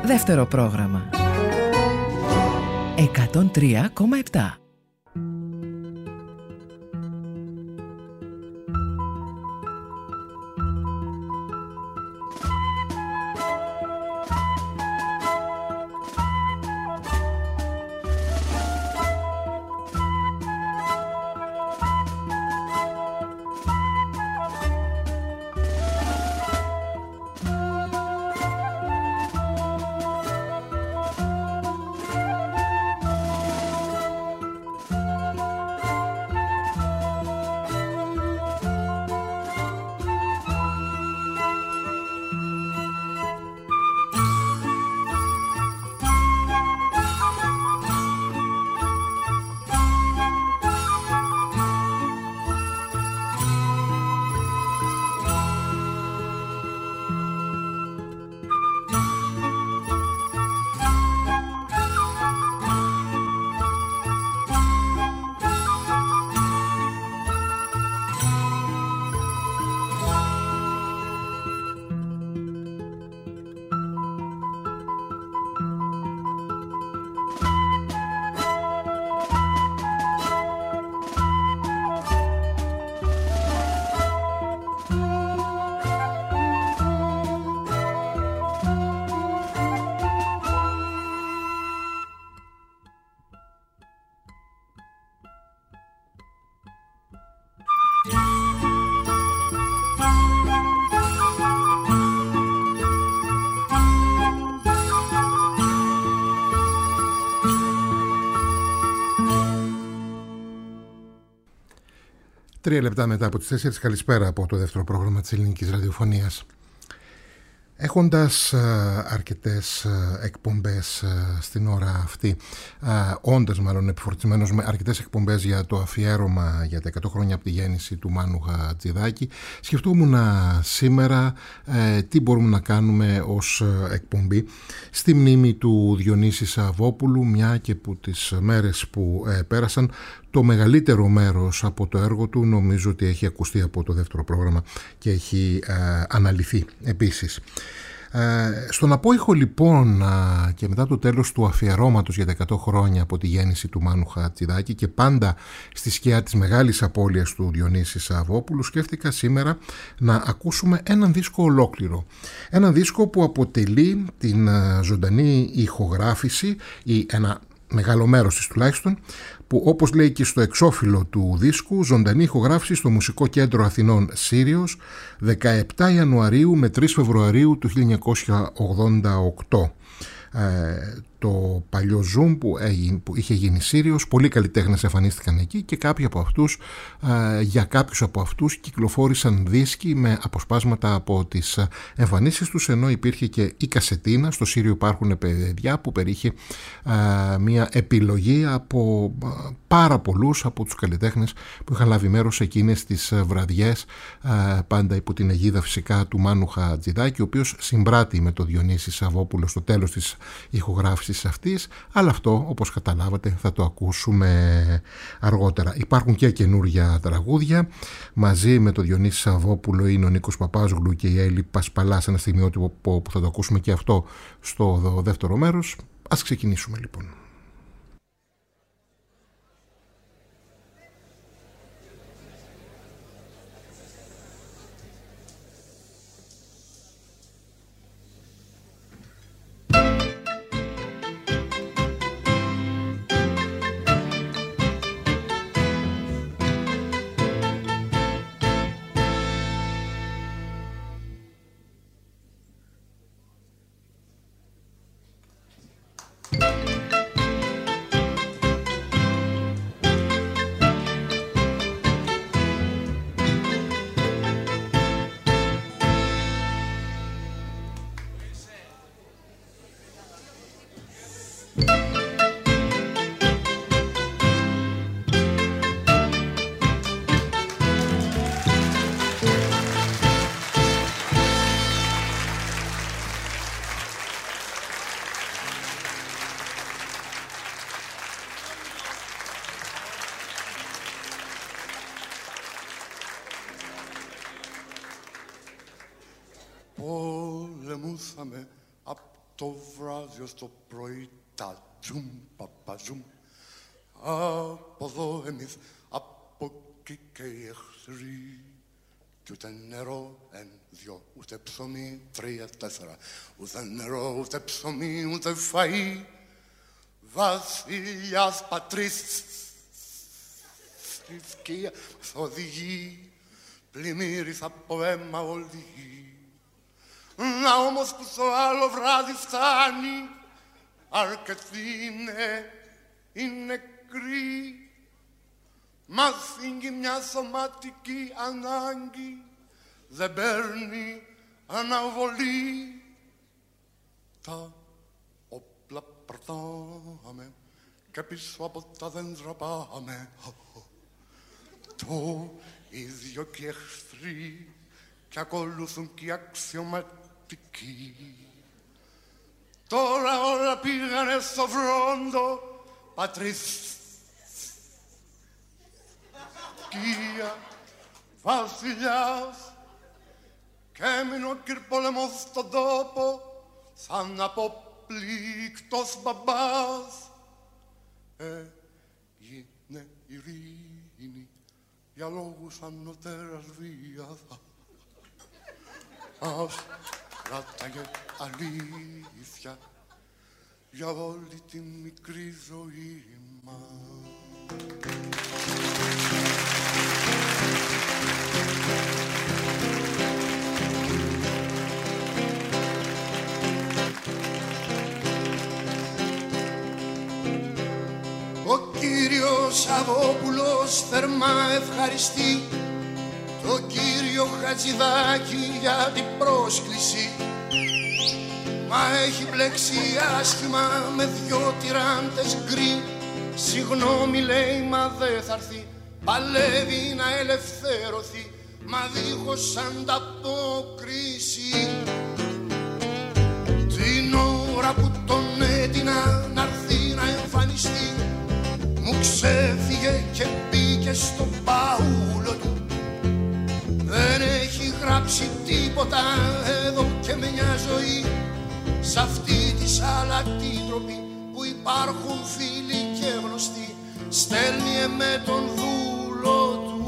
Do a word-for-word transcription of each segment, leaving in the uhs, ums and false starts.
Δεύτερο πρόγραμμα εκατόν τρία κόμμα επτά. Τρία λεπτά μετά από τις τέσσερις, καλησπέρα από το δεύτερο πρόγραμμα της ελληνικής ραδιοφωνίας. Έχοντας α, αρκετές α, εκπομπές α, στην ώρα αυτή, α, όντας μάλλον επιφορτισμένος με αρκετές εκπομπές για το αφιέρωμα για τα εκατό χρόνια από τη γέννηση του Μάνου Χατζηδάκη, σκεφτόμουν α, σήμερα ε, τι μπορούμε να κάνουμε ως α, εκπομπή στη μνήμη του Διονύση Σαββόπουλου, μια και που τις μέρες που ε, πέρασαν το μεγαλύτερο μέρος από το έργο του νομίζω ότι έχει ακουστεί από το δεύτερο πρόγραμμα και έχει ε, αναλυθεί επίσης. Ε, στον απόϊχο λοιπόν ε, και μετά το τέλος του αφιερώματος για τα εκατό χρόνια από τη γέννηση του Μάνου Χατζηδάκη και πάντα στη σκιά της μεγάλης απώλειας του Διονύση Σαββόπουλου, σκέφτηκα σήμερα να ακούσουμε έναν δίσκο ολόκληρο. Έναν δίσκο που αποτελεί την ε, ζωντανή ηχογράφηση ή ένα μεγάλο μέρος της τουλάχιστον, που όπως λέει και στο εξώφυλλο του δίσκου, ζωντανή ηχογράφηση στο Μουσικό Κέντρο Αθηνών Σύριος δεκαεπτά Ιανουαρίου με τρεις Φεβρουαρίου του χίλια εννιακόσια ογδόντα οκτώ. Ε, το παλιό Zoom που, έγινε, που είχε γίνει Σύριος, πολλοί καλλιτέχνες εμφανίστηκαν εκεί και κάποιοι από αυτούς, ε, για κάποιους από αυτούς κυκλοφόρησαν δίσκοι με αποσπάσματα από τις εμφανίσεις τους, ενώ υπήρχε και η κασετίνα. Στο Σύριο υπάρχουν παιδιά που περιείχε ε, μια επιλογή από ε, πάρα πολλούς από τους καλλιτέχνες που είχαν λάβει μέρος σε εκείνες τις βραδιές, ε, πάντα υπό την αιγίδα φυσικά του Μάνου Χατζηδάκη, ο οποίος συμπράττει με τον Διονύση Σαββόπουλο στο τέλος της ηχογράφησης αυτής, αλλά αυτό όπως καταλάβατε θα το ακούσουμε αργότερα. Υπάρχουν και καινούργια τραγούδια. Μαζί με τον Διονύση Σαββόπουλο είναι ο Νίκος Παπάζογλου και η Έλλη Πασπαλά σε ένα στιγμιότυπο που θα το ακούσουμε και αυτό στο δεύτερο μέρος. Ας ξεκινήσουμε λοιπόν. Πολεμούσαμε απ' το βράδυ ως το πρωί τα τζουμ παπαζουμ. Από εδώ εμείς, από εκεί και οι εχθροί. Κι ούτε νερό, εν, δυο, ούτε ψωμί, τρία, τέσσερα. Ούτε νερό, ούτε ψωμί, ούτε φαΐ. Βασιλιάς πατρίς, θρησκεία θα οδηγεί. Πλημμύρης από αίμα όλη η γη. Να όμως που στο άλλο βράδυ φτάνει, αρκετοί είναι οι νεκροί. Μα φύγει μια σωματική ανάγκη, δεν παίρνει αναβολή. Τα όπλα πρατάμε και πίσω από τα δέντρα πάμε. Το ίδιο και οι εχθροί και ακολουθούν και οι αξιωματικοί. Τώρα όλα πήγανε στο βρόντο, πατρίς. Κία, βασιλιάς, και έμεινε ο κυρπόλεμος στον τόπο σαν αποπλήκτος μπαμπάς. Έγινε ειρήνη για λόγους ανωτέρας βίας. Ας κράταγε αλήθεια για όλη τη μικρή ζωή μας. Ο κύριος Αβόπουλος θερμά ευχαριστεί το κύριο Χατζηδάκη για την πρόσκληση. Μα έχει μπλέξει άσχημα με δυο τυράντες γκρι. Συγγνώμη λέει, μα δε θα έρθει. Παλεύει να ελευθερωθεί, μα δίχως ανταπόκριση. Την ώρα που τον έτεινα να έρθει να εμφανιστεί, μου ξέφυγε και μπήκε στο παούλο του. Δεν έχει γράψει τίποτα εδώ και μια ζωή, σ' αυτή τη σαλατίτροπη που υπάρχουν φίλοι και γνωστοί. Στέλνει με τον δούλο του.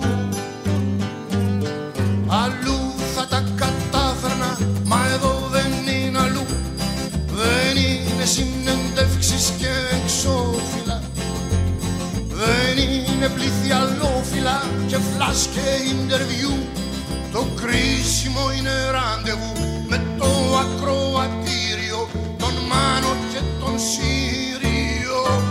Αλλού θα τα κατάφερνα, μα εδώ δεν είναι αλλού. Δεν είναι συνεντεύξεις και εξώφυλλα, δεν είναι πληθυαλόφυλλα και φλας και ιντερβιού. Το κρίσιμο είναι ραντεβού με το ακροατήριο, τον Μάνο και τον Σύριο.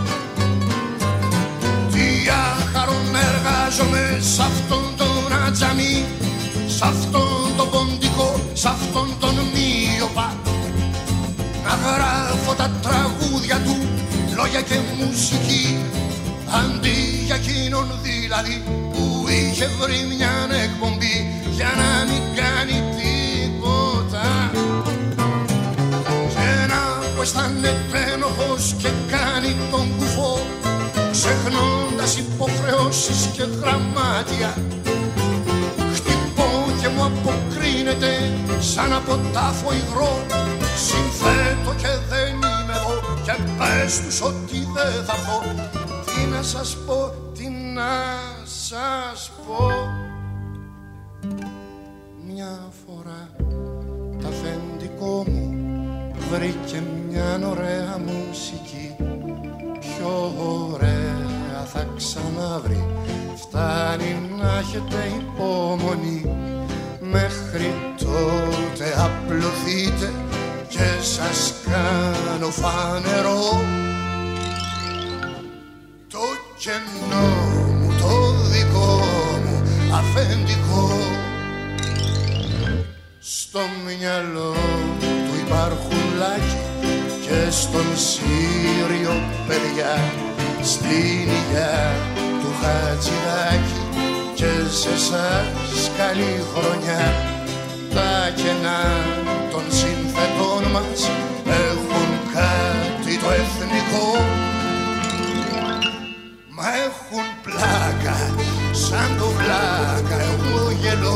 Τι άχαρον εργάζομαι σ' αυτόν τον ατζαμί, σ' αυτόν τον ποντικό, σ' αυτόν τον μείωπα. Να γράφω τα τραγούδια του, λόγια και μουσική, αντί για εκείνον δηλαδή που είχε βρει μια εκπομπή για να μην κάνει τίποτα. Και να που αισθάνεται ένοχος και κάνει τον κουφό, ξεχνώντας υποχρεώσεις και γραμμάτια. Χτυπώ και μου αποκρίνεται σαν από τάφο υγρό. Συνθέτω και δεν είμαι εδώ και πες τους ότι δεν θα έρθω. Τι να σας πω, τι να σας πω. Μια φορά το αφεντικό μου βρήκε μια ωραία μουσική. Πιο ωραία θα ξαναβρει, φτάνει να έχετε υπομονή. Μέχρι τότε απλωθείτε και σας κάνω φανερό το κενό μου, το δικό μου αφεντικό. Στο μυαλό του υπάρχουν λάκια και στον Σύριο παιδιά, στην υγειά του Χατζηδάκη και σε εσάς καλή χρονιά. Τα κενά των συνθετών μας έχουν κάτι το εθνικό, μα έχουν πλάκα σαν το βλάκα εγώ γελώ.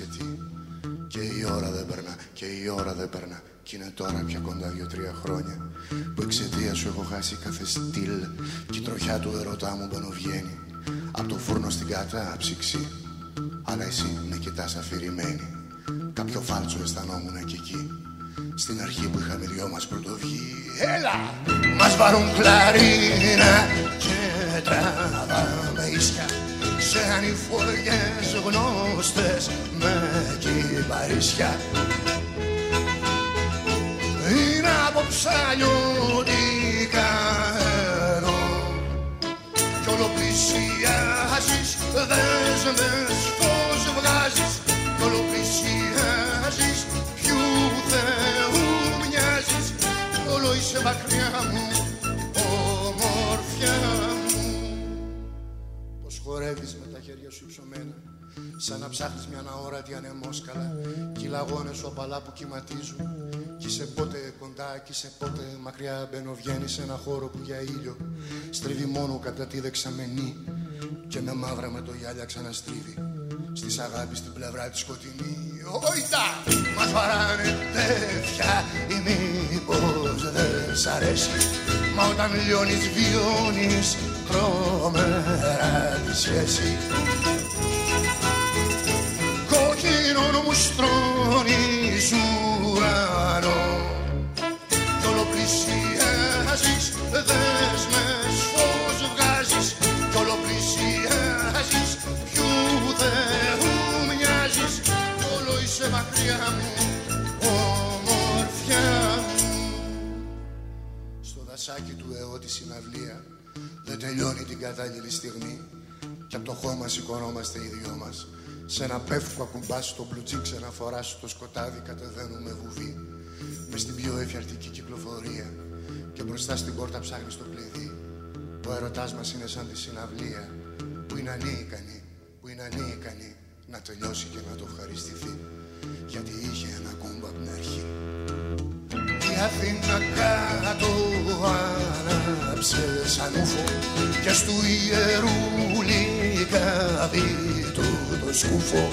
γιατί. Και η ώρα δεν περνά, και η ώρα δεν περνά. Κι είναι τώρα πια κοντά δύο-τρία χρόνια που εξαιτία σου έχω χάσει κάθε στυλ. Κι η τροχιά του ερωτά μου μπαινοβγαίνει απ' το φούρνο στην κατάψυξη. Αλλά εσύ με κοιτάς αφηρημένη. Κάποιο φάλτσο αισθανόμουν κι εκεί. Στην αρχή που είχαμε δυο μας πρωτοβγεί. Έλα! Μας βαρούν κλαρίνα και τραβάμε ίσια σε ανηφοριές γνώστες με κυπαρίσια. Είναι από ψαλιώτικα εδώ κι όλο πλησιάζεις, δέσμες φως βγάζεις κι όλο πλησιάζεις, ποιου Θεού μοιάζεις κι όλο είσαι μακριά μου, ομορφιά μου. Πως χορεύεις με τα χέρια σου υψωμένα σαν να ψάχνεις μια αόρατη ανεμόσκαλα κι οι λαγώνες σου απαλά που κυματίζουν κι είσαι πότε κοντά κι είσαι πότε μακριά. Μπαίνω βγαίνεις σε ένα χώρο που για ήλιο στρίβει μόνο κατά τη δεξαμενή και με μαύρα με το γυάλια ξαναστρίβει στις αγάπης στην πλευρά τη σκοτεινή. Όιτα! Μας βαράνε τέτοια ή μήπως δεν σ' αρέσει, μα όταν λιώνεις βιώνεις τρομερά τη σχέση. Κόκκινον μου στρώνεις ουρανό κι όλο πλησιάζεις, δέσμες φως βγάζεις κι όλο πλησιάζεις, ποιου Θεού μοιάζεις κι όλο είσαι μακριά μου, ομορφιά μου. Στο δασάκι του αιώ τη συναυλία δεν τελειώνει την κατάλληλη στιγμή κι απ' το χώμα σηκωνόμαστε οι δυο μας σε ένα πεύκο ακουμπάς στο μπλουτζί, ξαναφοράς το σκοτάδι, κατεβαίνουμε βουβή μες στην πιο εφιαλτική κυκλοφορία και μπροστά στην πόρτα ψάχνεις το κλειδί. Ο ερωτάς μας είναι σαν τη συναυλία που είναι ανίκανη, που είναι ανίκανη να τελειώσει και να το ευχαριστηθεί γιατί είχε ένα κούμπα απ' την αρχή. Η Αθήνα κάτω άναψε σαν ούφο και στου ιερούλη καδί του το σκούφο.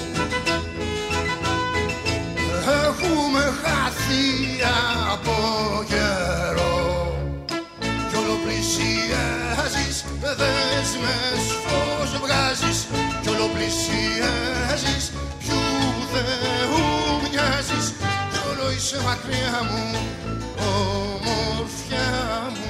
Έχουμε χάθει από καιρό κι όλο πλησιάζεις, δέσμες φως βγάζεις κι όλο πλησιάζεις, ποιου Θεού μοιάζεις κι όλο είσαι μακριά μου, ομορφιά μου.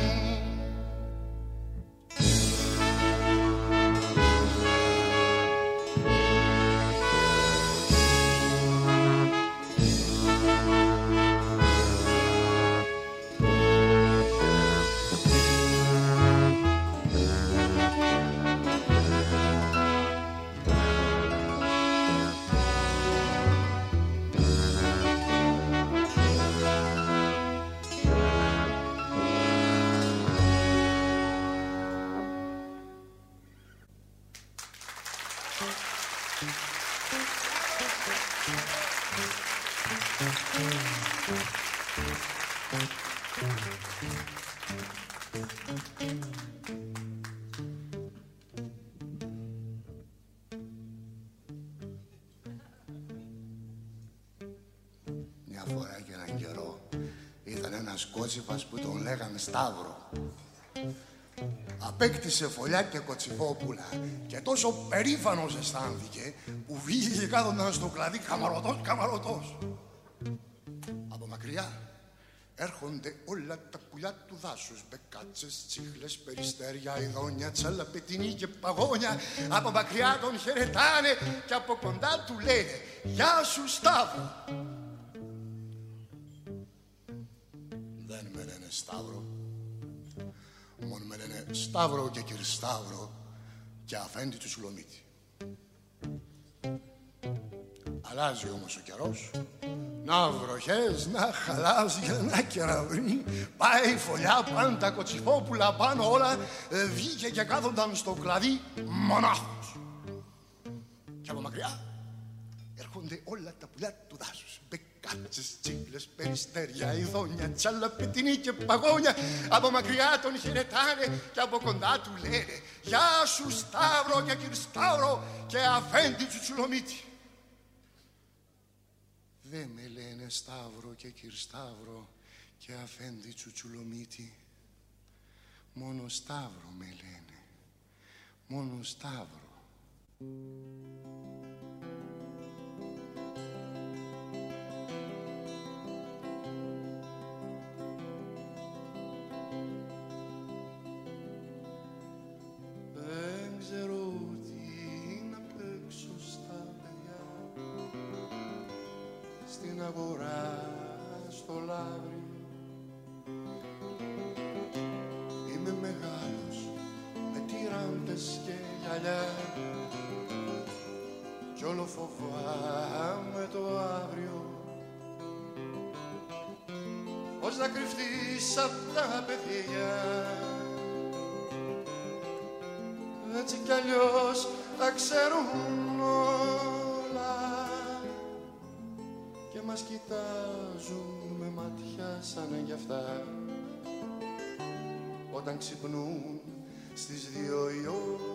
Μια φορά και έναν καιρό ήταν ένας κότσιφας που τον λέγανε Σταύρο. Απέκτησε φωλιά και κοτσιφόπουλα και τόσο περήφανος αισθάνθηκε που βγήκε και κάθονταν στο κλαδί καμαρωτός, καμαρωτός. Από μακριά έρχονται όλα τα πουλιά του δάσους, μπεκάτσες, τσίχλες, περιστέρια, ειδόνια, τσαλαπετινή και παγόνια. Από μακριά τον χαιρετάνε και από κοντά του λένε «Γεια σου Σταύρο». Δεν με λένε Σταύρο, μόνο με λένε Σταύρο και Κυρσταύρο και αφέντη του Σουλομίτη. Αλλάζει όμως ο καιρός, να βροχές, να χαλάζια, να κεραυνοί. Πάει η φωλιά, πάνε τα κοτσιφόπουλα πάνω όλα. ε, Βγήκε και κάθονταν στο κλαδί μονάχος. Και από μακριά έρχονται όλα τα πουλιά του δάσους, μπεκάτσες, τσίχλες, περιστέρια, ειδόνια, τσαλαπετινή και παγόνια. Από μακριά τον χαιρετάνε και από κοντά του λένε «Γεια σου Σταύρο και Κυρσταύρο και αφέντη του Σουλομίτη». Δε με λένε Σταύρο και Κυρσταύρο και αφέντη Τσουτσουλομίτη. Μόνο Σταύρο με λένε, μόνο Σταύρο. Δεν ξέρω τι να παίξω στα παιδιά, στην αγορά, στο λαύρι. Είμαι μεγάλος με τυράντες και γυαλιά κι όλο φοβάμαι το αύριο. Πώς να κρυφτείς απ' τα παιδιά, έτσι κι αλλιώς τα ξέρουν όλα και μας κοιτάζουν με ματιά σαν γι' αυτά όταν ξυπνούν στις δύο η ώρα.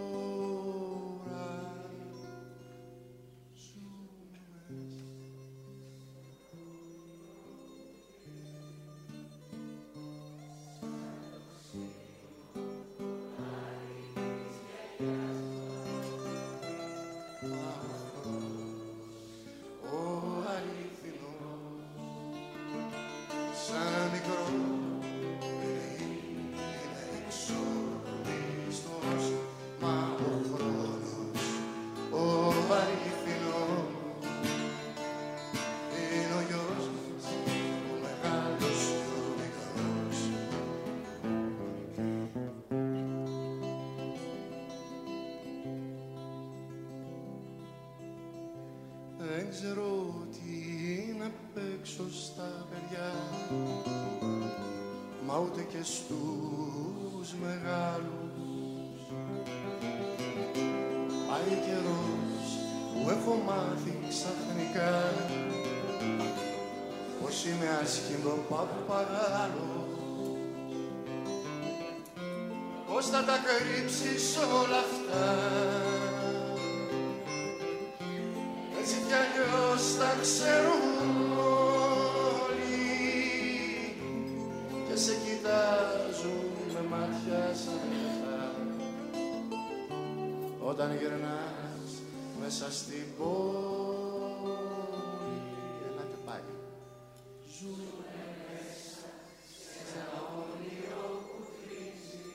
Δεν ξέρω τι να παίξω στα παιδιά, μα ούτε και στους μεγάλους. Πάει καιρός που έχω μάθει ξαφνικά πως είμαι άσχημο παπαγάλο. Πώς θα τα κρύψεις όλα αυτά, έτσι κι αλλιώς τα ξέρουν όλοι και σε κοιτάζουν με μάτια σαν αυτά όταν γυρνάς μέσα στην πόλη. Ελάτε πάλι. Ζούμε μέσα σε ένα όνειρο που τρίζει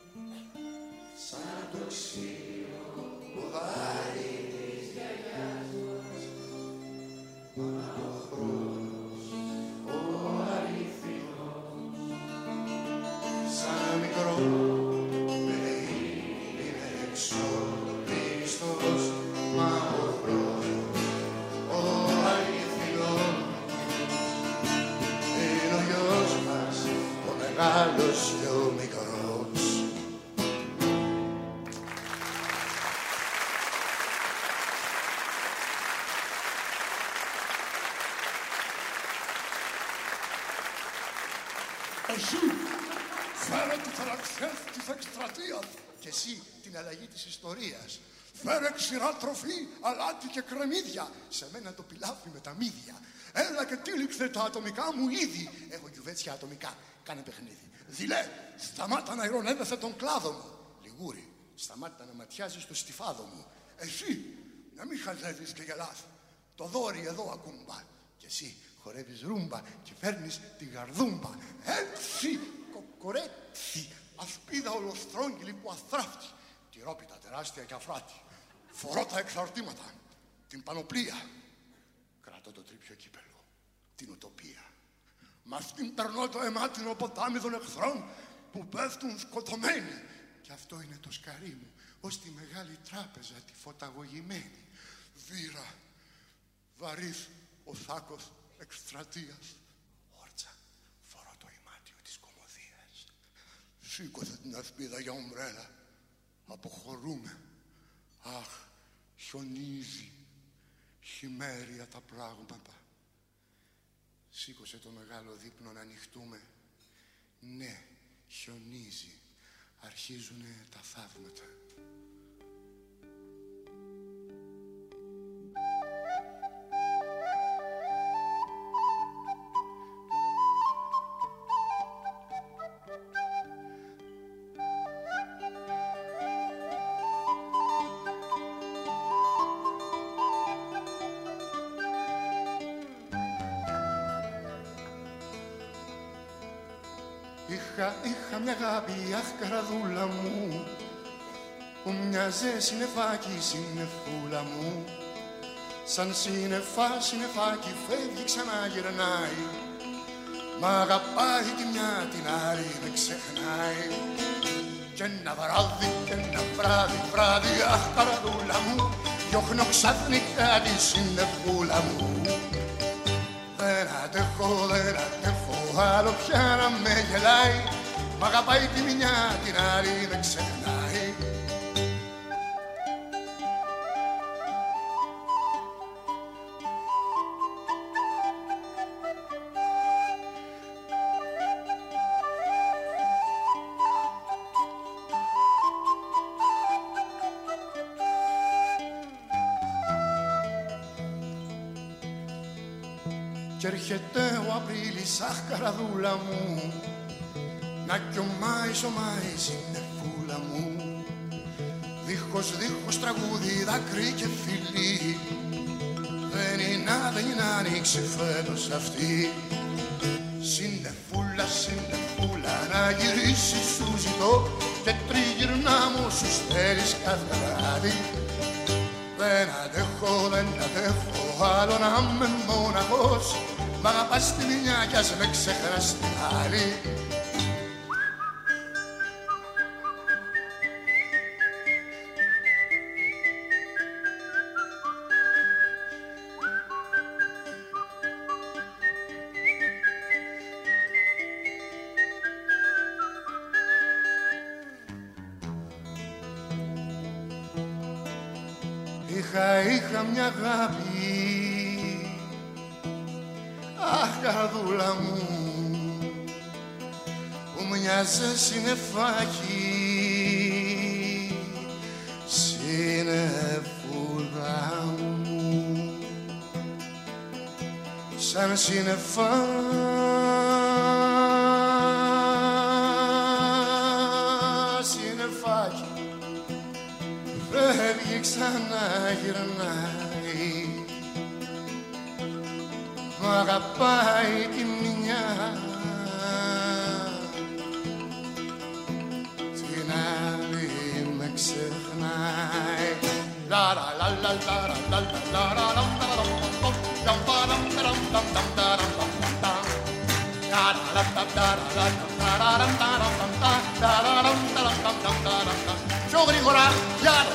σαν το ξύλο που βάρει της γιαγιάς μας. Μα ο χρόνος, ο αληθινός, σαν μικρό παιδί είναι εξοπλιστός. Μα ο χρόνος, ο αληθινός, είναι ο γιος μας, ο μεγάλος και ο μικρός. Εσύ φέρε τους αραξιές της εκστρατείας Και εσύ την αλλαγή της ιστορίας. Φέρε ξηρά τροφή, αλάτι και κρεμμύδια. Σε μένα το πιλάφι με τα μύδια. Έλα και τύλιξε τα ατομικά μου είδη. Έχω γιουβέτσια ατομικά, κάνε παιχνίδι. Δειλέ, σταμάτα να ειρωνεύεσαι τον κλάδο μου. Λιγούρι, σταμάτα να ματιάζεις το στιφάδο μου. Εσύ, να μην χαζεύεις και γελάς. Το δόρυ εδώ ακούμπα. Και εσύ χορεύεις ρούμπα και φέρνεις τη γαρδούμπα. Έτσι, Κοκορέτσι, ασπίδα ολοστρόγγυλη που αστράφτει. τυρόπιτα τεράστια και αφράτη. Φορώ τα εξαρτήματα, την πανοπλία. Κρατώ το τρίπιο κύπελο, την ουτοπία. Μα στην περνώ το αιμάτινο ποτάμι των εχθρών που πέφτουν σκοτωμένοι. Και αυτό είναι το σκαρί μου, ως τη μεγάλη τράπεζα τη φωταγωγημένη. Βύρα, βαρύς ο θάκος εκστρατείας. Όρτσα, φορώ το ημάτιο της κωμωδίας. Σήκωσε την ασπίδα για ομπρέλα. Αποχωρούμε. Αχ, χιονίζει. Χειμέρια τα πράγματα. Σήκωσε το μεγάλο δείπνο να ανοιχτούμε. Ναι, χιονίζει. Αρχίζουνε τα θαύματα. Είχα, είχα μια αγάπη, αχ καραδούλα μου, που μοιάζε συννεφάκι, συννεφούλα μου. Σαν σύννεφα, συννεφάκι φεύγει, ξανά γυρνάει. Μ' αγαπάει τη μια, την άλλη με ξεχνάει. Κι ένα βράδυ, κι ένα βράδυ, βράδυ, αχ καραδούλα μου, διώχνω ξαφνικά τη συννεφούλα μου. Δεν αντέχω, δεν αντέχω άλλο πια να με γελάει. Μ' αγαπάει τη μια, την άλλη με ξεχνάει. Κι έρχεται ο Απρίλης, αχ καραδούλα μου, να κι ο Μάης, ο Μάης συννεφούλα μου. Δίχως, δίχως τραγούδι, δάκρυ και φιλί, δεν είναι, δεν είναι άνοιξη φέτος αυτή. Συννεφούλα, συννεφούλα, να γυρίσεις σου ζητώ, και τριγυρνά μου σου στέλνεις κάθε βράδυ. Δεν αντέχω, δεν αντέχω άλλο να είμαι μοναχός. Μ' αγαπάς τη μια κι ας με ξεχνάς την άλλη. Είχα, είχα μια αγάπη, αχ καρδούλα μου, που μοιάζε συννεφάκι, συννεφούλα μου. Σαν συννεφά, συννεφάκι, φεύγει, ξανά γυρνάει. Μ' αγαπάει τη μια, την άλλη με ξεχνάει. La la la la la la la la la la πιο γρήγορα, κι άλλο,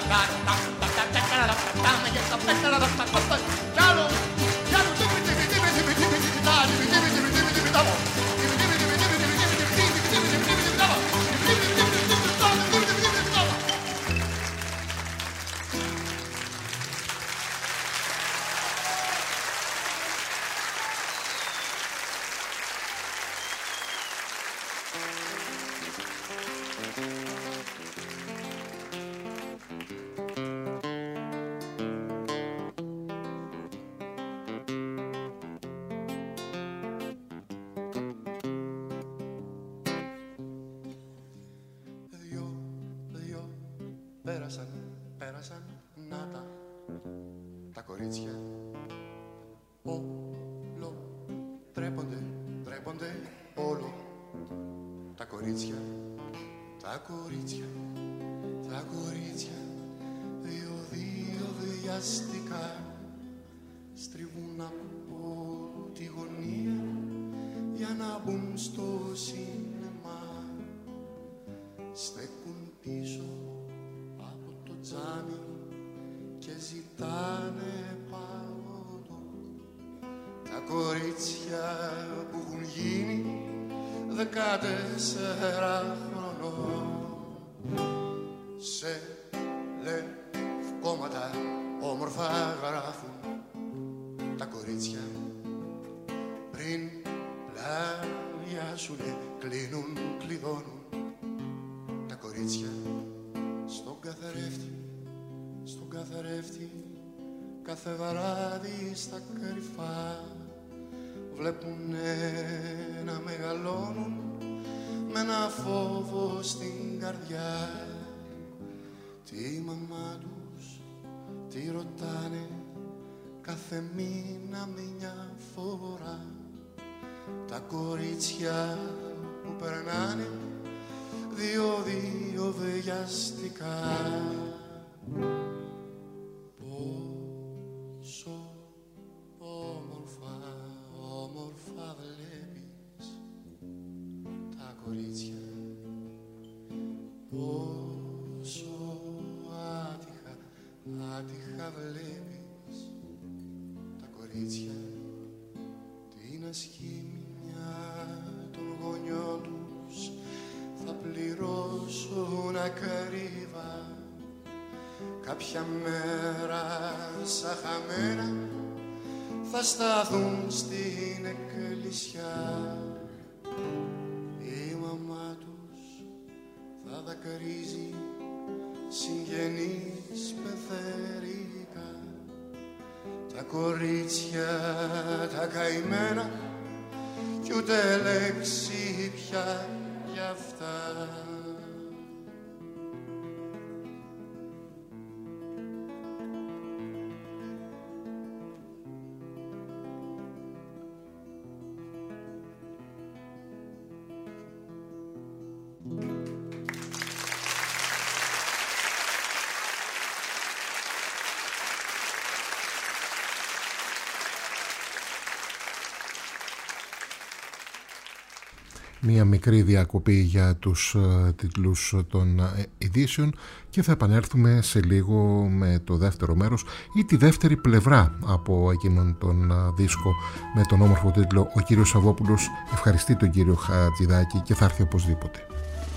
κι άλλο, κι άλλο. Πέρασαν, πέρασαν, να τα, τα κορίτσια. Όλο, τρέπονται, τρέπονται, όλο. Τα κορίτσια, τα κορίτσια, τα κορίτσια. Δύο-δύο βιαστικά στριβούν από τη γωνία για να μπουν στο σινεμά. Στέκουν πίσω τζάμι και ζητάνε παγωτό. Τα κορίτσια που έχουν γίνει δεκατέσσερα χρονών σε λευκόματα όμορφα γράφουν τα κορίτσια. Πριν πλαγιάσουνε, κλείνουν, κλειδώνουν τα κορίτσια. Στον καθρέφτη, στον καθρέφτη, κάθε βράδυ στα κρυφά βλέπουνε να μεγαλώνουν με ένα φόβο στην καρδιά. Τη μαμά τους τη ρωτάνε κάθε μήνα μια φορά. Τα κορίτσια που περνάνε δύο-δύο βιαστικά. Πόσο όμορφα, όμορφα βλέπεις τα κορίτσια, πόσο άτυχα, άτυχα βλέπεις τα κορίτσια, την ασχήμια των γονιών τους θα πληρώσουν ακρίβα. Κάποια μέρα σαν χαμένα θα σταθούν στην εκκλησιά. Η μαμά τους θα δακρύζει συγγενείς πεθερικά. Τα κορίτσια τα καημένα κι ούτε λέξη πια γι' αυτά. Μία μικρή διακοπή για τους uh, τίτλους των uh, ειδήσεων και θα επανέλθουμε σε λίγο με το δεύτερο μέρος ή τη δεύτερη πλευρά από εκείνον τον uh, δίσκο με τον όμορφο τίτλο «Ο κύριος Σαββόπουλος ευχαριστεί τον κύριο Χατζηδάκη και θα έρθει οπωσδήποτε».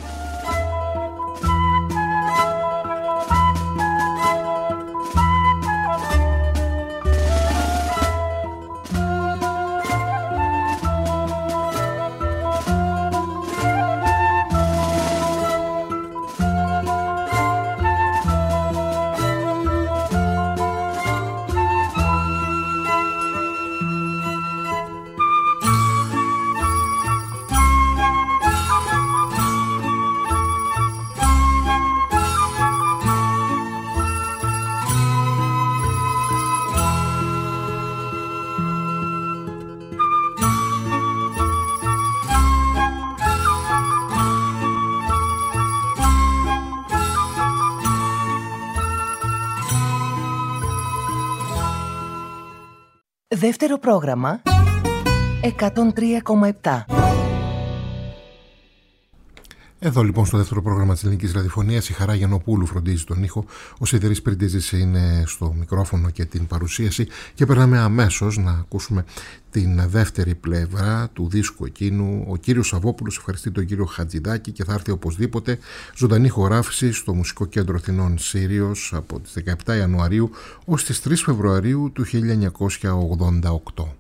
Δεύτερο πρόγραμμα εκατόν τρία κόμμα επτά. Εδώ λοιπόν στο δεύτερο πρόγραμμα της Ελληνικής Ραδιοφωνίας η Χαρά Γιαννοπούλου φροντίζει τον ήχο, ο Σιδηρής Πριντίζης είναι στο μικρόφωνο και την παρουσίαση και περνάμε αμέσως να ακούσουμε την δεύτερη πλευρά του δίσκου εκείνου. Ο κύριος Σαββόπουλος ευχαριστεί τον κύριο Χατζηδάκη και θα έρθει οπωσδήποτε, ζωντανή ηχογράφηση στο Μουσικό Κέντρο Αθηνών Σύριος από τις δεκαεπτά Ιανουαρίου ως τις τρεις Φεβρουαρίου του χίλια εννιακόσια ογδόντα οκτώ.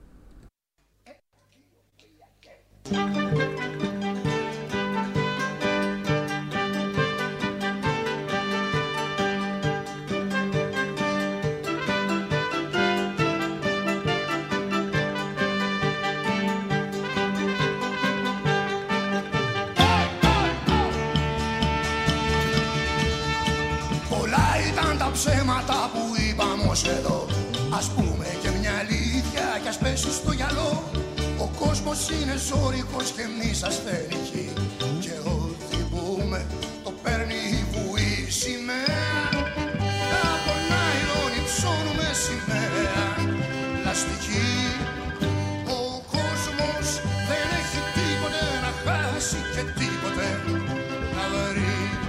Ψέματα που είπαμε ως εδώ, ας πούμε και μια αλήθεια κι ας πέσει στο γυαλό. Ο κόσμος είναι ζώρικος και εμείς ασθενικοί και ό,τι πούμε το παίρνει η βουή σημαία. Από νάιλον ψώνουμε σημαία πλαστική. Ο κόσμος δεν έχει τίποτε να χάσει και τίποτε να βρει.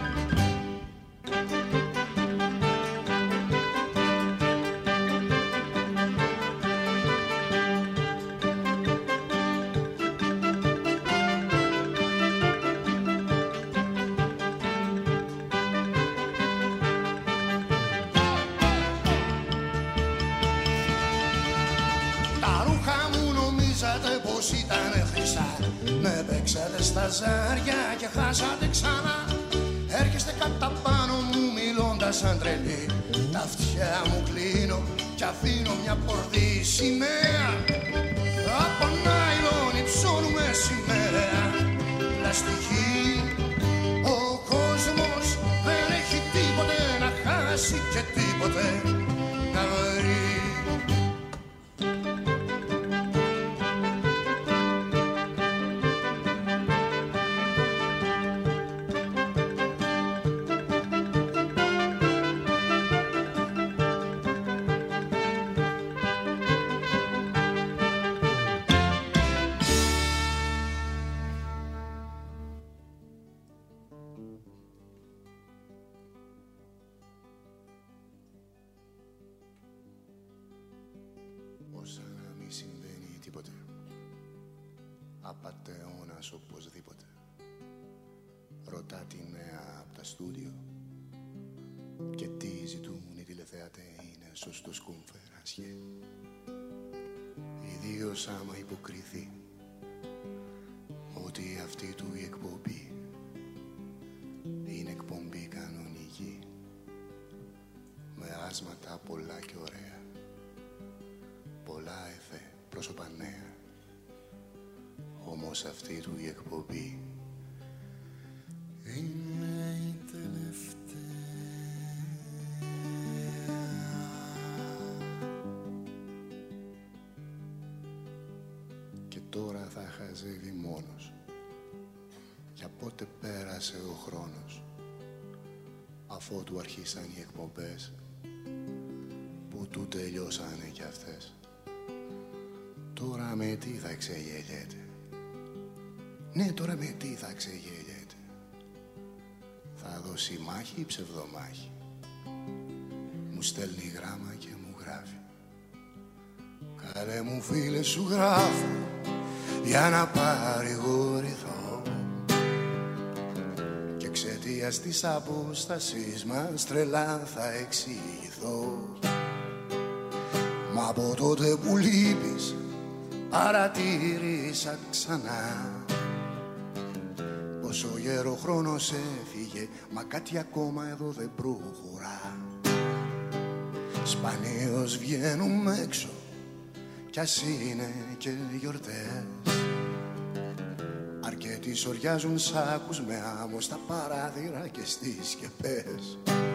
Με παίξατε στα ζάρια και χάσατε ξανά. Έρχεστε κατά πάνω μου μιλώντας σαν τρελή. Τα αυτιά μου κλείνω κι αφήνω μια πορδί σημαία. Από νάιλον υψώνουμε σημαία πλαστική. Ο κόσμος δεν έχει τίποτε να χάσει και τίποτε να βρει. απατεώνας οπωσδήποτε. Ρωτά τη νέα απ' τα στούντιο και τι ζητούν οι τηλεθεατές είναι σωστός κομφεράσιε. Ιδίως άμα υποκριθεί ότι αυτή του η εκπομπή είναι εκπομπή κανονική με άσματα πολλά και ωραία, πολλά εφέ, πρόσωπα νέα. Όμως αυτή του η εκπομπή είναι η τελευταία. Και τώρα θα χαζεύει μόνος. Για πότε πέρασε ο χρόνος, αφότου αρχίσαν οι εκπομπές που του τελειώσανε κι αυτές. Τώρα με τι θα ξεγελιέται? Ναι, τώρα με τι θα ξεγελιέται? Θα δώσει μάχη ή ψευδομάχη? Μου στέλνει γράμμα και μου γράφει. Καλέ μου φίλε, σου γράφω για να παρηγορηθώ και εξαιτίας της απόστασης μας τρελά θα εξηγηθώ. Μα από τότε που λείπεις παρατήρησα ξανά πόσο γέρο χρόνος έφυγε, μα κάτι ακόμα εδώ δεν προχωρά. Σπανίως βγαίνουμε έξω κι ας είναι και γιορτές. Αρκετοί σοριάζουν σάκους με άμμο στα παράθυρα και στις σκεπές.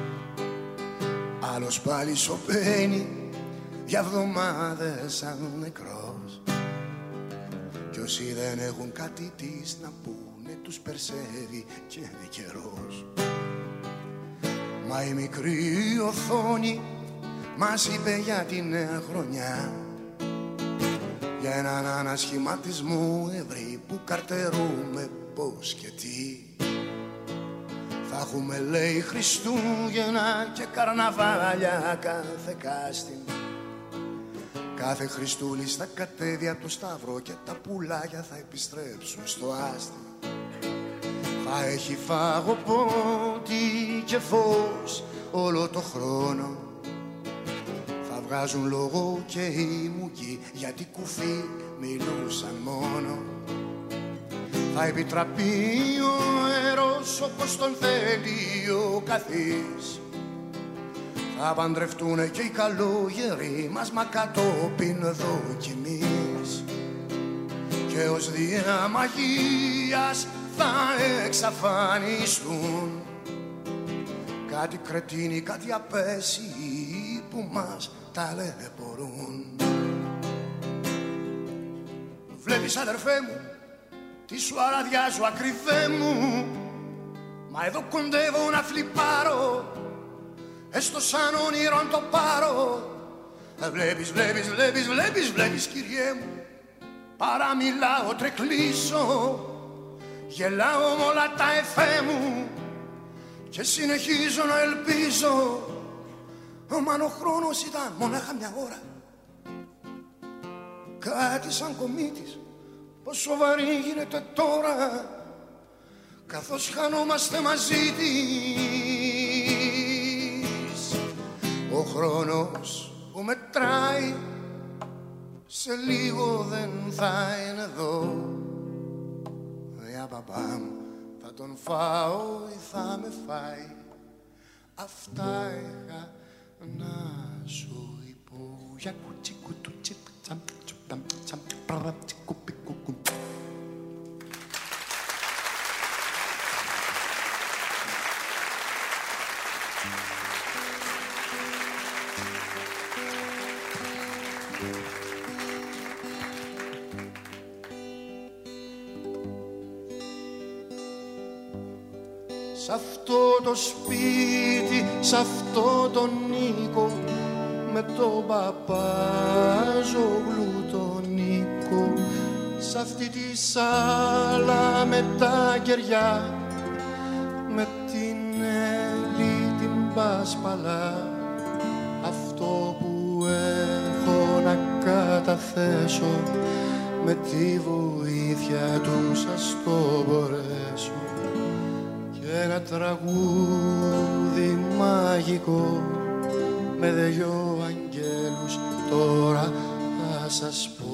Άλλος πάλι σωπαίνει για εβδομάδες σαν νεκρός. Κι όσοι δεν έχουν κάτι της να πούνε τους περσεύει και καιρός. Μα η μικρή οθόνη μας είπε για τη νέα χρονιά, για έναν ανασχηματισμό ευρύ που καρτερούμε πώς και τι. Θα έχουμε, λέει, Χριστούγεννα και καρναβάλια κάθε κάστην. Κάθε Χριστούλης θα κατέβει από το Σταυρό και τα πουλάκια θα επιστρέψουν στο άστιο. Θα έχει φαγοπότη και φως όλο το χρόνο. Θα βγάζουν λόγο και οι μουκοί, γιατί κουφοί μιλούσαν μόνο. Θα επιτραπεί ο αέρος όπως τον θέλει ο καθής. Θα παντρευτούνε και οι καλόγεροι μας, μα κατόπιν δοκιμής. Και ως δια μαγείας θα εξαφανιστούν κάτι κρετίνοι, κάτι απέσιοι που μας ταλαιπωρούν. Βλέπεις, αδερφέ μου, τι σου αραδιάζω ακριθέ μου, μα εδώ κοντεύω να φλιπάρω, έστω σαν όνειρον το πάρω. Βλέπεις, βλέπεις, βλέπεις, βλέπεις, βλέπεις, Κυριέ μου, παραμιλάω, τρεκλήσω, γελάω με όλα τα εφέ μου και συνεχίζω να ελπίζω. Μα ο χρόνος ήταν μονάχα μια ώρα, κάτι σαν κομίτης, πόσο βαρύ γίνεται τώρα, καθώς χανόμαστε μαζί της. Ο χρόνος που μετράει σε λίγο δεν θα είναι εδώ. Για παπά μου θα τον φάω ή θα με φάει, αυτά είχα να σου πω. Για κουτσί κουτσί τσαμ τσαμ τσαμ παρατσι κουπι κουκου. Σ' αυτό το σπίτι, σ' αυτό τον Νίκο, με τον Παπάζογλου τον Νίκο, σ' αυτή τη σάλα με τα κεριά, με την Έλλη την Πασπαλά, αυτό που έχω να καταθέσω με τη βοήθεια του σας το μπορέσω και ένα τραγούδι μαγικό με δυο αγγέλους τώρα θα σας πω.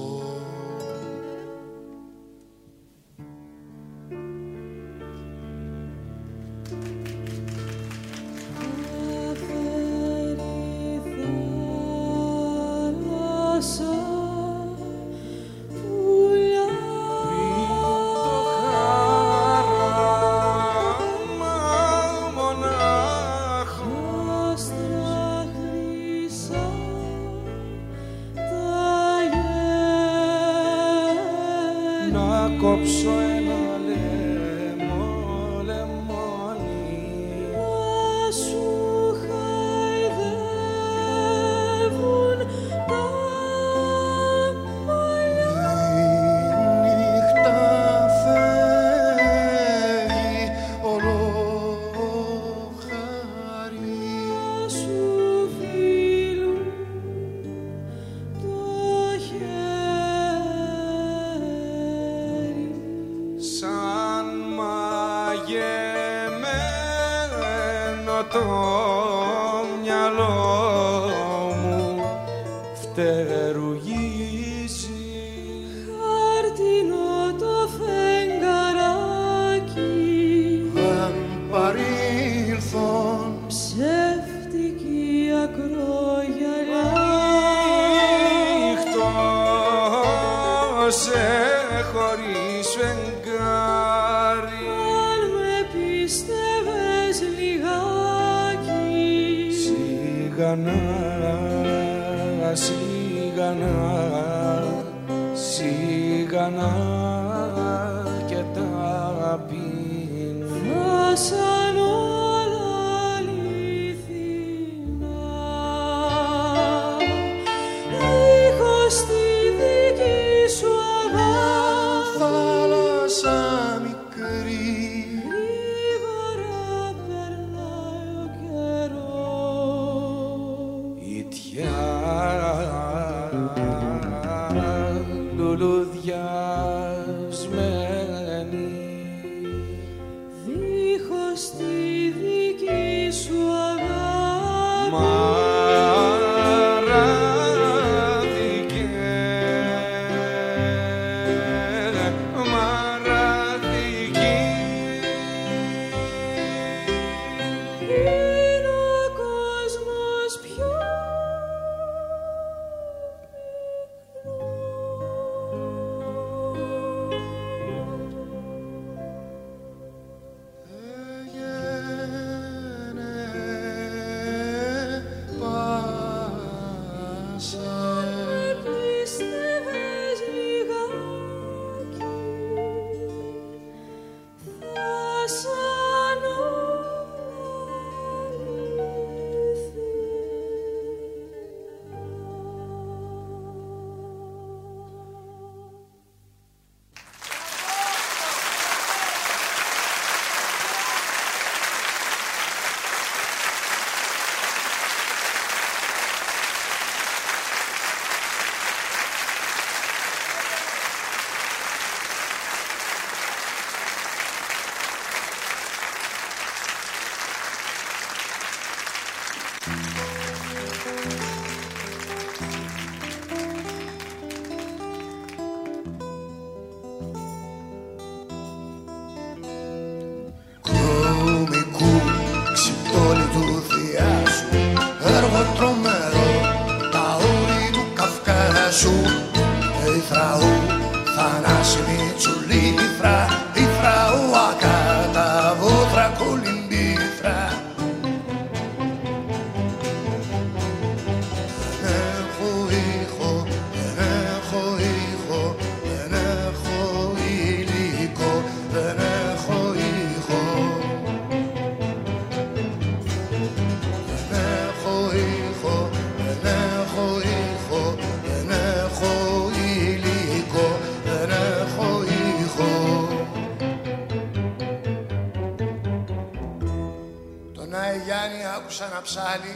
Ένα ψάλι,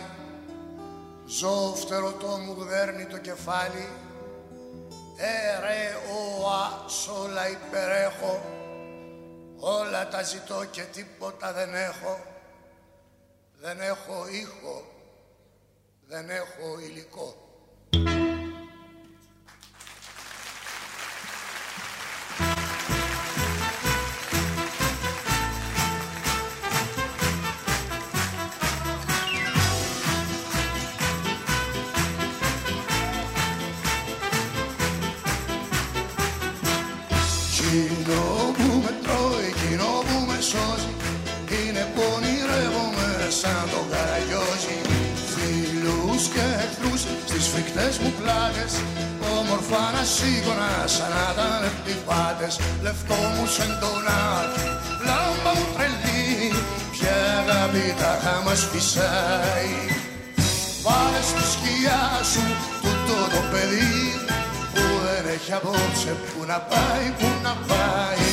ζω φτερωτό μου γδέρνει το κεφάλι. Ε ρε ο σ' όλα υπερέχω, όλα τα ζητώ και τίποτα δεν έχω. Δεν έχω ήχο, δεν έχω υλικό. Εκείνο που με τρώει, εκείνο που με σώζει, είναι που ονειρεύομαι σαν τον Καραγιόζη. Φίλους και εχθρούς στις φρικτές μου πλάτες, όμορφα να σήκωνα σαν να ήταν επιπάτες. Λευκό μου σεντονάκι, λάμπα μου τρελή, ποια αγάπη τάχα μας φυσάει. Βάλε στη σκιά σου τούτο το παιδί, που δεν έχει απόψε που να πάει, που να πάει.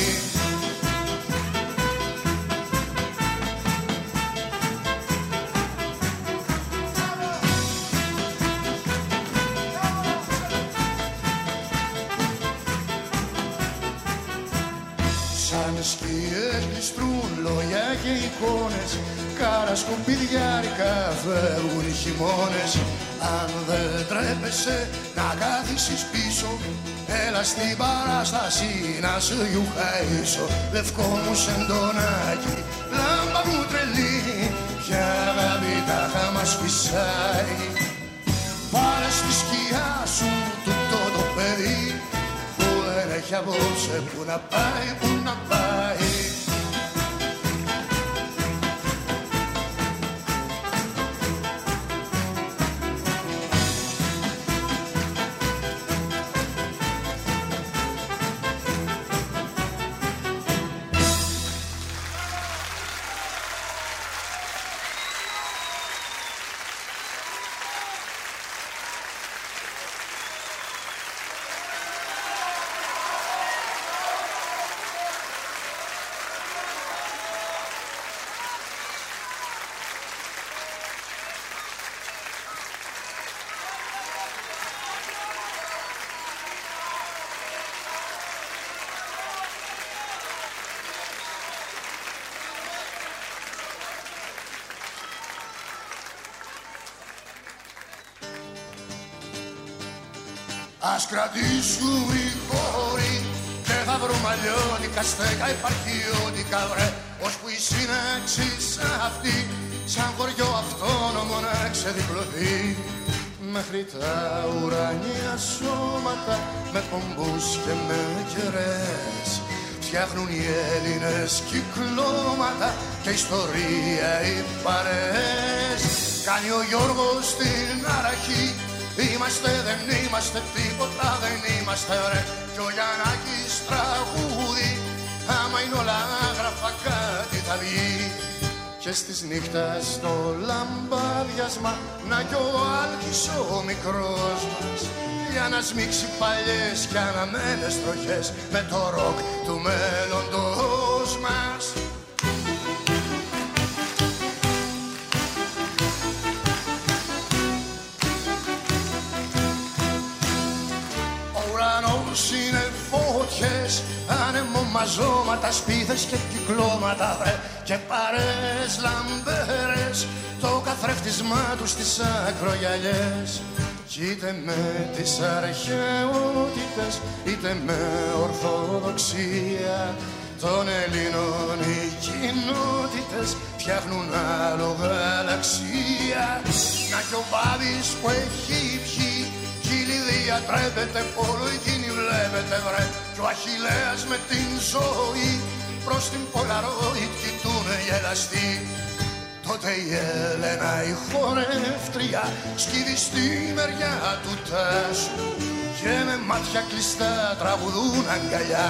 Σαν σκιές γλιστρούν λόγια και εικόνες, κάρα σκουπιδιάρικα φεύγουν οι χειμώνες. Αν δεν τρέπεσαι να κάθισεις πίσω, έλα στην παράσταση να σε γιουχαίσω. Λευκό μου σεντονάκι, λάμπα μου τρελή, ποια αγάπη τάχα μας φυσάει. Βάλε στη σκιά σου τούτο το παιδί, που δεν έχει απόψε που να πάει, που να πάει. Ας κρατήσουν οι χώροι και θα βρούμε αλλιώτικα στέκα υπαρχιώτικα βρε, ώσπου η σύναξη σαν αυτή σαν χωριό αυτόνομο να ξεδιπλωθεί. Μέχρι τα ουρανία σώματα με πομπούς και με κερές φτιάχνουν οι Έλληνες κυκλώματα και ιστορία οι παρέες. Κάνει ο Γιώργος την αραχή, είμαστε, δεν είμαστε, τίποτα δεν είμαστε ρε. Κι ο Γιαννάκης τραγούδι, άμα είναι όλα άγραφα κάτι θα βγει. Και στις νύχτας το λαμπάδιασμα, να κι ο Άλκης ο μικρός μας, για να σμίξει παλιές κι αναμένες τροχές με το ροκ του μέλλοντος μας. Είναι φώτιες, άνεμο μαζώματα, σπίθες και κυκλώματα βρε, και παρέες λαμπέρες, το καθρέφτισμά τους στις ακρογιαλιές. Κι είτε με τις αρχαιότητες, είτε με ορθοδοξία των Ελλήνων οι κοινότητες φτιάχνουν άλλο γαλαξία. Να κι ο Μπάδης που έχει πιει, κι η Λιδία τρέπεται, πόλο εκείνη βλέπετε βρε, κι ο Αχιλλέας με την ζωή προς την Πολαρόιτ κοιτούνε γελαστοί. Τότε η Έλενα η χορεύτρια σκύβει στη μεριά του Τάσου και με μάτια κλειστά τραγουδούν αγκαλιά.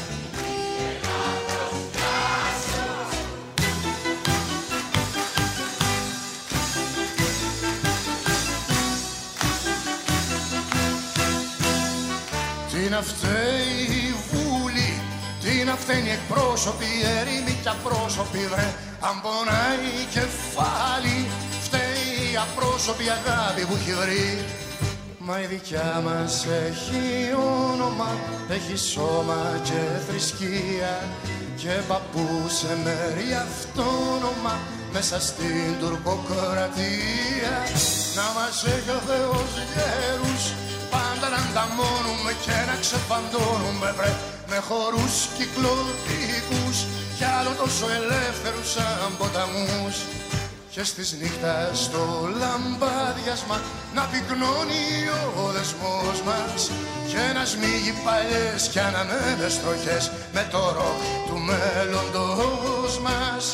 Τι να φταίει η Βούλη, τι να φταίνει οι εκπρόσωποι, ερήμοι κι απρόσωποι βρε. Αν πονάει η κεφάλι, φταίει η απρόσωπη αγάπη που έχει βρει. Μα η δικιά μας έχει όνομα όνομα, έχει σώμα και θρησκεία και παππού σε μέρη αυτόνομα μέσα στην τουρκοκρατία. Να μας έχει ο Θεός γέρους, πάντα να ανταμώνουμε και να ξεφαντώνουμε βρε, με χορούς κυκλωτικούς κι άλλο τόσο ελεύθερους σαν ποταμούς. Και στις νύχτας το λαμπάδιασμα να πυκνώνει ο δεσμός μας και να σμίγει παλιές κι αναμένες τροχές με το ροκ του μέλλοντος μας.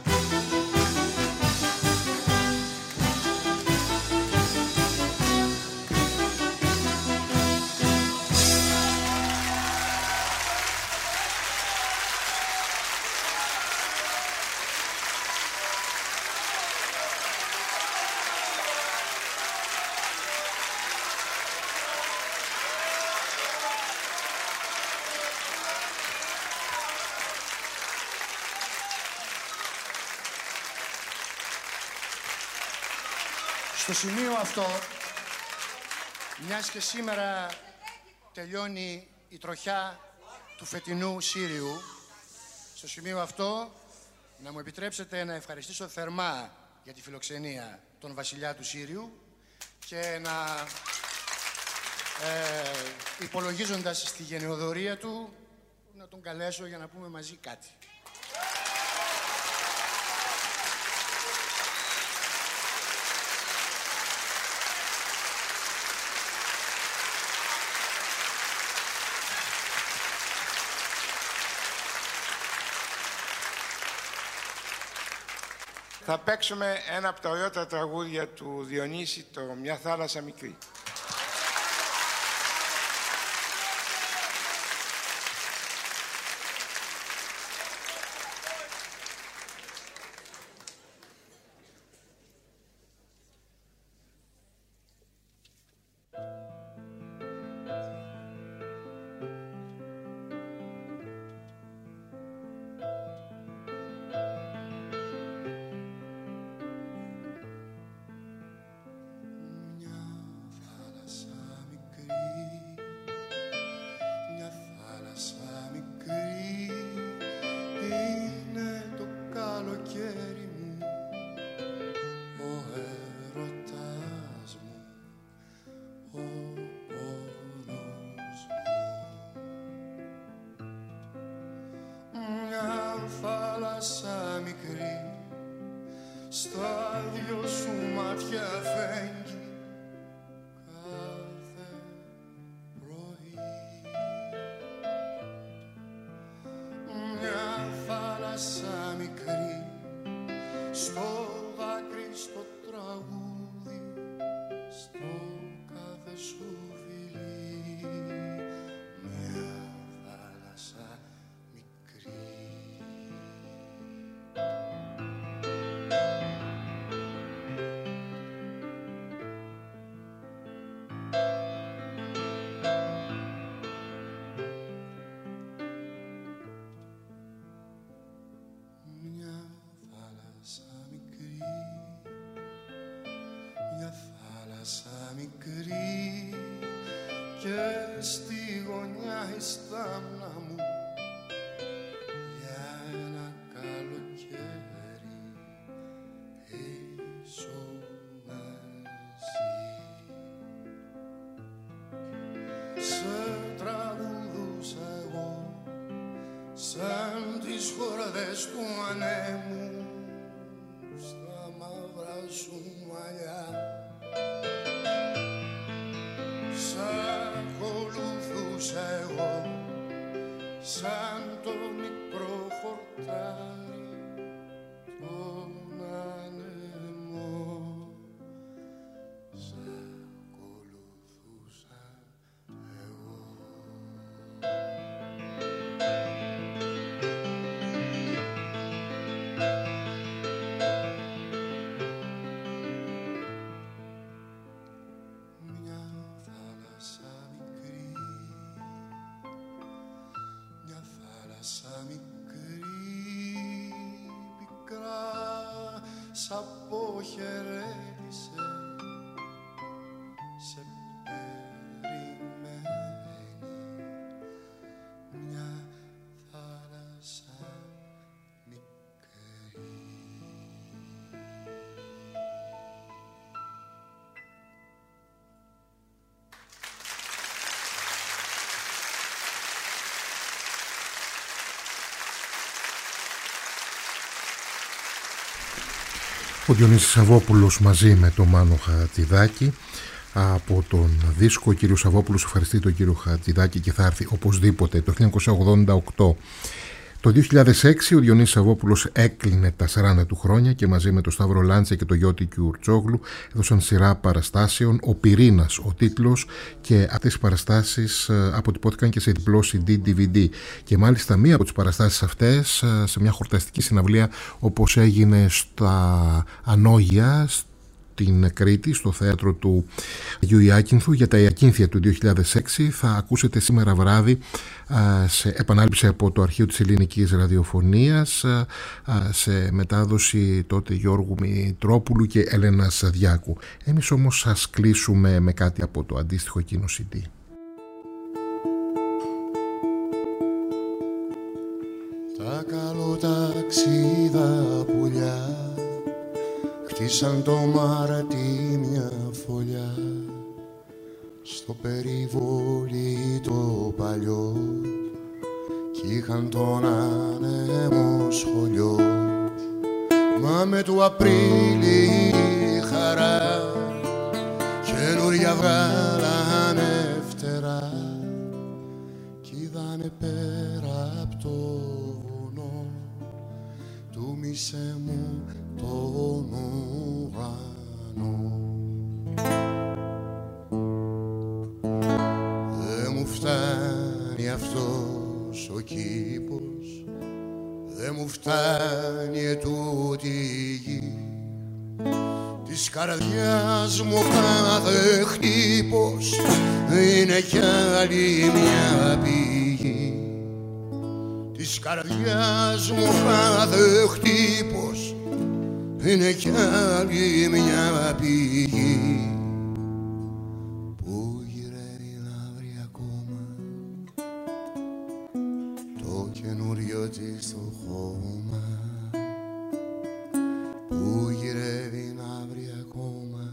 Στο σημείο αυτό, μιας και σήμερα τελειώνει η τροχιά του φετινού Σύριου, στο σημείο αυτό να μου επιτρέψετε να ευχαριστήσω θερμά για τη φιλοξενία τον βασιλιά του Σύριου και να, ε, υπολογίζοντας στη γενεοδορία του, να τον καλέσω για να πούμε μαζί κάτι. Θα παίξουμε ένα από τα ωραιότερα τραγούδια του Διονύση, το «Μια θάλασσα μικρή». αποχαιρέτησε, σε περιμένει. Ο Διονύσης Σαββόπουλος μαζί με τον Μάνο Χατζηδάκη από τον δίσκο. Ο κύριος Σαββόπουλος ευχαριστεί τον κύριο Χατζηδάκη και θα έρθει οπωσδήποτε. Το χίλια εννιακόσια ογδόντα οκτώ, το δύο χιλιάδες έξι, ο Διονύσης Σαββόπουλος έκλεινε τα σαράντα του χρόνια και μαζί με τον Σταύρο Λάντζα και τον Γιώτη Κιουρτσόγλου έδωσαν σειρά παραστάσεων. Ο Πυρήνας ο τίτλος, και αυτές οι παραστάσεις αποτυπώθηκαν και σε διπλό σι ντι ντι βι ντι. Και μάλιστα μία από τις παραστάσεις αυτές σε μια χορταστική συναυλία όπως έγινε στα Ανόγια, την Κρήτη, στο θέατρο του Αγίου Ιάκυνθου για τα Ιακίνθια του δύο χιλιάδες έξι, θα ακούσετε σήμερα βράδυ σε επανάληψη από το αρχείο της ελληνικής ραδιοφωνίας, σε μετάδοση τότε Γιώργου Μητρόπουλου και Έλενας Διάκου. Εμείς όμως σας κλείσουμε με κάτι από το αντίστοιχο εκείνο σι ντι. Τα καλοταξίδα πουλιά χτίσαν το Μάρτι μια φωλιά στο περιβόλι το παλιό κι είχαν τον άνεμο σχολιό. Μα με του Απρίλη χαρά καινούρια βγάλανε φτερά κι είδανε πέρα απ' το βουνό του μισέ μου τον ουρανό. Δε μου φτάνει αυτός ο κήπος, δε μου φτάνει ετούτη η γη, της καρδιάς μου κάθε χτύπος είναι κι άλλη μια πηγή. Της καρδιάς μου κάθε χτύπος είναι κι άλλη μια πηγή. Πού γυρεύει να βρει ακόμα το καινούριο της το χώμα. Πού γυρεύει να βρει ακόμα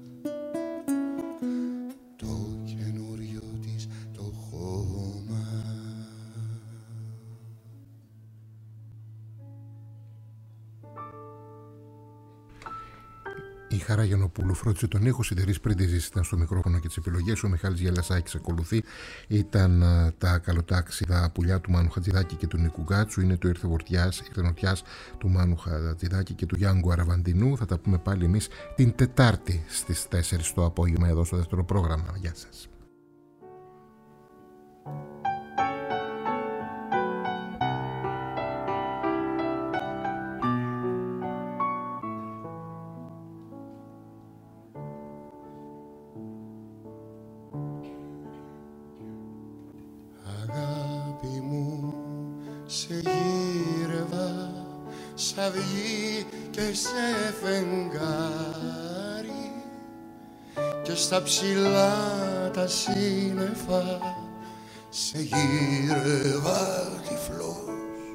το καινούριο της το χώμα. Η Χαρά Γιαννοπούλου φρόντισε τον ήχο, Σιδερής Πρίντιζης ήταν στο μικρόφωνο και τις επιλογές, ο Μιχάλης Γελασάκης ακολουθεί. Ήταν uh, τα καλοτάξιδα πουλιά του Μάνου Χατζηδάκη και του Νίκου Γκάτσου, είναι το Ήρθε Βορτιάς, Ήρθε Νοτιάς του Μάνου Χατζηδάκη και του Γιάνγκου Αραβαντινού. Θα τα πούμε πάλι εμείς την Τετάρτη στις τέσσερις το απόγευμα εδώ στο δεύτερο πρόγραμμα. Γεια σας. Αυγή και σε φεγγάρι και στα ψηλά τα σύννεφα σε γύρευα τυφλός.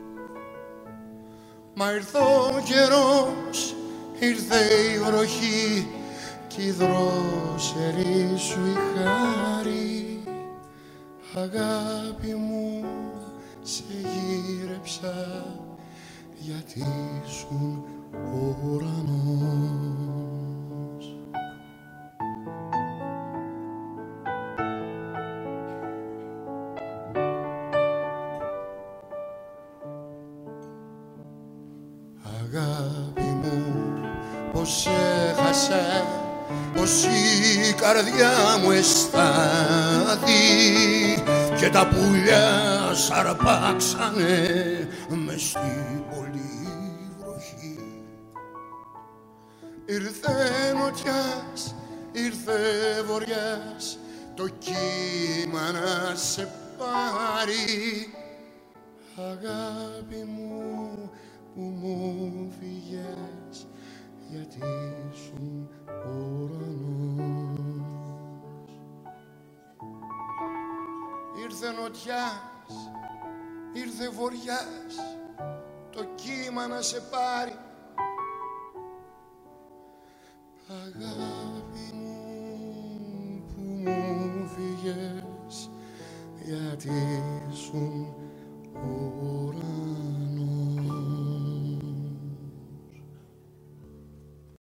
Μα ήρθε ο καιρός, ήρθε η βροχή κι η δρόσερη σου η χάρη. Αγάπη μου σε γύρεψα γιατί ήσουν ο ουρανός. Αγάπη μου, πως έχασα, πως η καρδιά μου αισθάνθη και τα πουλιά σαρπάξανε μες στην πολύ βροχή. Ήρθε νοτιάς, ήρθε βοριάς, το κύμα να σε πάρει. Αγάπη μου που μου φύγες γιατί ήσουν ο ουρανός. Ήρθε νοτιάς, ήρθε βοριάς, το κύμα να σε πάρει. Αγάπη μου που μου φύγες γιατί ήσουν